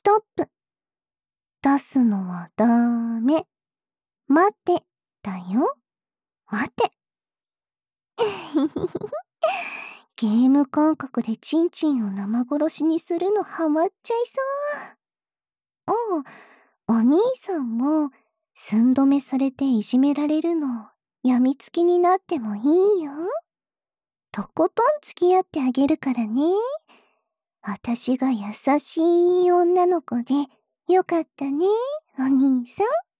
ストップ。出すのはダメ。待て、だよ。待て。ゲーム感覚でチンチンを生殺しにするのハマっちゃいそう。お兄さんも寸止めされていじめられるのやみつきになってもいいよ。とことん付き合ってあげるからね。私が優しい女の子でよかったね、お兄さん。